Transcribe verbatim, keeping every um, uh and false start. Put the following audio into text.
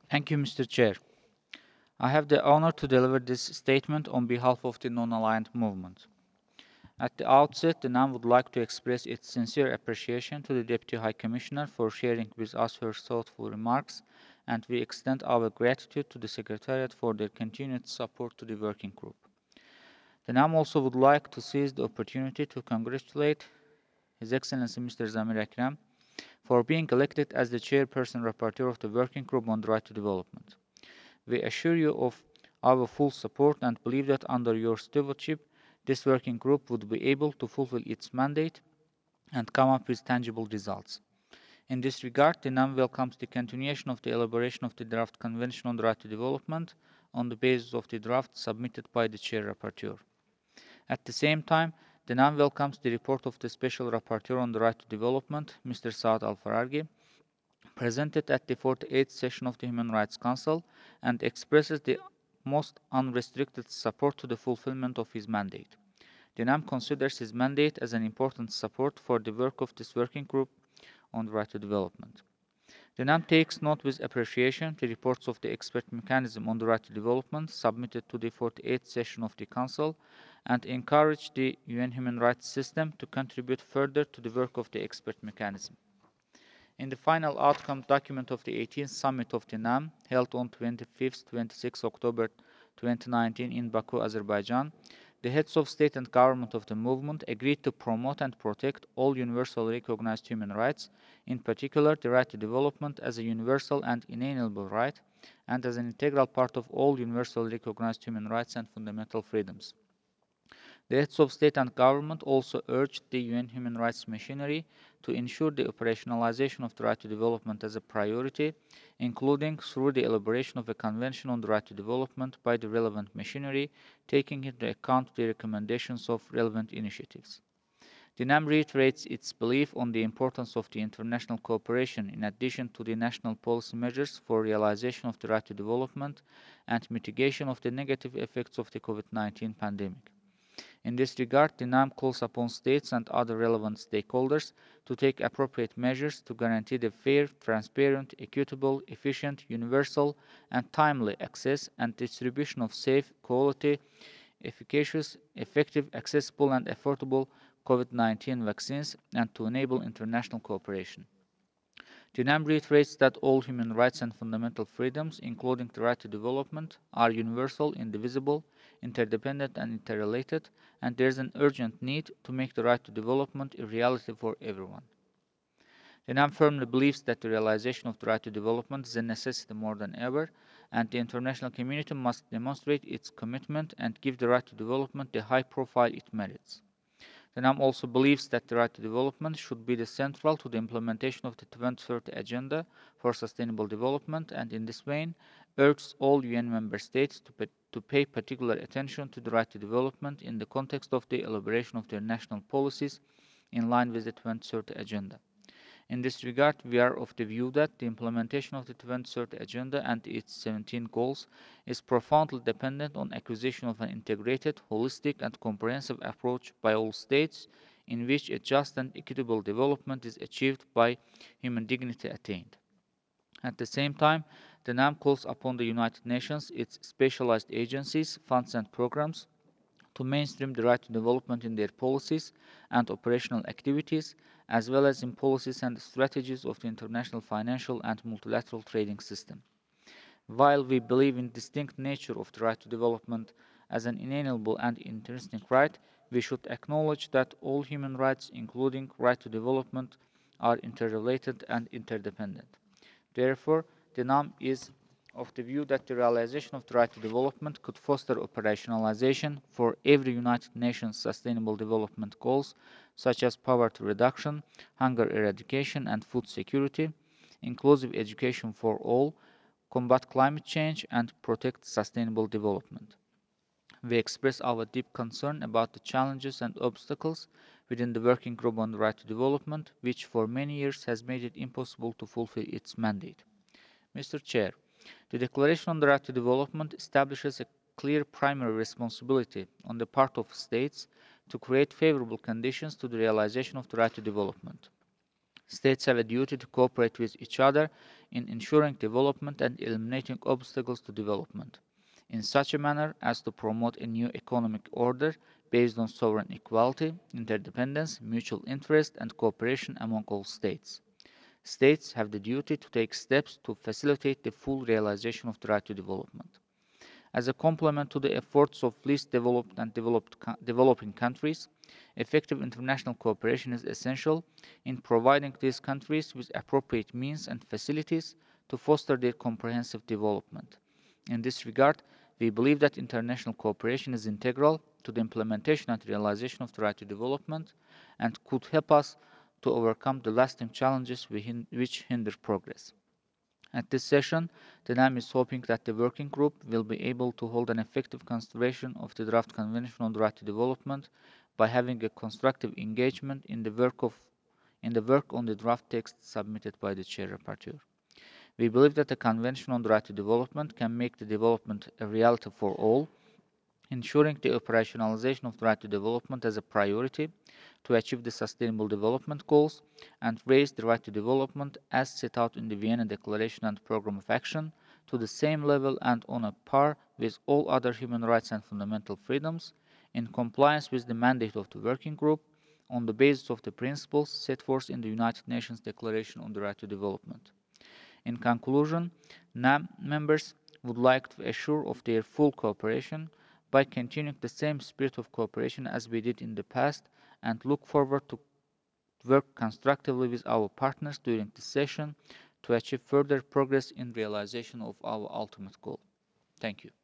Thank you, Mister Chair. I have the honor to deliver this statement on behalf of the Non-Aligned Movement. At the outset, the N A M would like to express its sincere appreciation to the Deputy High Commissioner for sharing with us her thoughtful remarks, and we extend our gratitude to the Secretariat for their continued support to the working group. The N A M also would like to seize the opportunity to congratulate His Excellency Mister Zamir Ekrem for being elected as the Chairperson Rapporteur of the Working Group on the Right to Development. We assure you of our full support and believe that under your stewardship, this working group would be able to fulfill its mandate and come up with tangible results. In this regard, the N A M welcomes the continuation of the elaboration of the draft Convention on the Right to Development on the basis of the draft submitted by the Chair Rapporteur. At the same time, the N A M welcomes the report of the Special Rapporteur on the Right to Development, Mister Saad Al-Faraghi, presented at the forty-eighth session of the Human Rights Council and expresses the most unrestricted support to the fulfillment of his mandate. The N A M considers his mandate as an important support for the work of this working group on the right to development. The N A M takes note with appreciation the reports of the expert mechanism on the right to development submitted to the forty-eighth session of the Council and encourage the U N human rights system to contribute further to the work of the expert mechanism. In the final outcome document of the eighteenth Summit of the N A M, held on twenty-fifth to twenty-sixth October twenty nineteen in Baku, Azerbaijan, the heads of state and government of the movement agreed to promote and protect all universally recognized human rights, in particular the right to development as a universal and inalienable right, and as an integral part of all universally recognized human rights and fundamental freedoms. The heads of state and government also urged the U N human rights machinery to ensure the operationalization of the right to development as a priority, including through the elaboration of a convention on the right to development by the relevant machinery, taking into account the recommendations of relevant initiatives. The N A M reiterates its belief on the importance of the international cooperation in addition to the national policy measures for realization of the right to development and mitigation of the negative effects of the COVID nineteen pandemic. In this regard, the N A M calls upon states and other relevant stakeholders to take appropriate measures to guarantee the fair, transparent, equitable, efficient, universal, and timely access and distribution of safe, quality, efficacious, effective, accessible, and affordable COVID nineteen vaccines and to enable international cooperation. The N A M reiterates that all human rights and fundamental freedoms, including the right to development, are universal, indivisible, interdependent, and interrelated, and there is an urgent need to make the right to development a reality for everyone. The N A M firmly believes that the realization of the right to development is a necessity more than ever, and the international community must demonstrate its commitment and give the right to development the high profile it merits. The N A M also believes that the right to development should be the central to the implementation of the twenty thirty Agenda for Sustainable Development, and in this vein urges all U N member states to, pay, to pay particular attention to the right to development in the context of the elaboration of their national policies in line with the twenty thirty Agenda. In this regard, we are of the view that the implementation of the twenty thirty Agenda and its seventeen goals is profoundly dependent on acquisition of an integrated, holistic, and comprehensive approach by all states in which a just and equitable development is achieved by human dignity attained. At the same time, the N A M calls upon the United Nations, its specialized agencies, funds, and programs to mainstream the right to development in their policies and operational activities, as well as in policies and strategies of the international financial and multilateral trading system. While we believe in the distinct nature of the right to development as an inalienable and intrinsic right, we should acknowledge that all human rights, including right to development, are interrelated and interdependent. Therefore, the N A M is of the view that the realization of the right to development could foster operationalization for every United Nations Sustainable Development Goals, such as poverty reduction, hunger eradication, and food security, inclusive education for all, combat climate change, and protect sustainable development. We express our deep concern about the challenges and obstacles within the Working Group on the Right to Development, which for many years has made it impossible to fulfill its mandate. Mister Chair, the Declaration on the Right to Development establishes a clear primary responsibility on the part of states to create favorable conditions to the realization of the right to development. States have a duty to cooperate with each other in ensuring development and eliminating obstacles to development, in such a manner as to promote a new economic order based on sovereign equality, interdependence, mutual interest, and cooperation among all states. States have the duty to take steps to facilitate the full realization of the right to development. As a complement to the efforts of least developed and developed, developing countries, effective international cooperation is essential in providing these countries with appropriate means and facilities to foster their comprehensive development. In this regard, we believe that international cooperation is integral to the implementation and realization of the right to development and could help us to overcome the lasting challenges which hinder progress. At this session, the NAM is hoping that the working group will be able to hold an effective consideration of the draft Convention on the Right to Development by having a constructive engagement in the work of in the work on the draft text submitted by the Chair Rapporteur. We believe that the Convention on the Right to Development can make the development a reality for all, ensuring the operationalization of the right to development as a priority to achieve the Sustainable Development Goals and raise the right to development as set out in the Vienna Declaration and Programme of Action to the same level and on a par with all other human rights and fundamental freedoms, in compliance with the mandate of the Working Group on the basis of the principles set forth in the United Nations Declaration on the Right to Development. In conclusion, NAM members would like to assure of their full cooperation by continuing the same spirit of cooperation as we did in the past and look forward to work constructively with our partners during this session to achieve further progress in realization of our ultimate goal. Thank you.